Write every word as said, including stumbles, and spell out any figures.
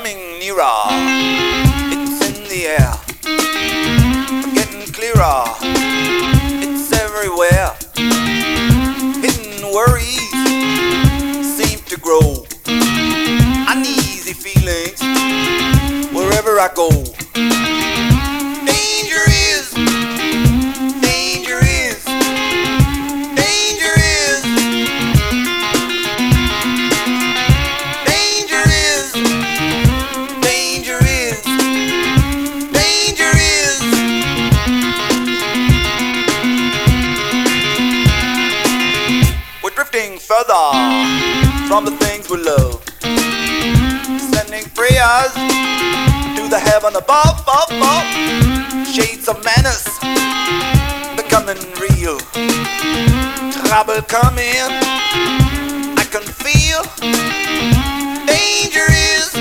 coming nearer. It's in the air, getting clearer. It's everywhere. Hidden worries seem to grow. Uneasy feelings wherever I go. Danger is, danger is, danger is, danger is, danger is, danger is. We're drifting further from the things we love, sending prayers to the heaven above, above, above. Shades of menace becoming real. Trouble coming, I can feel. Danger is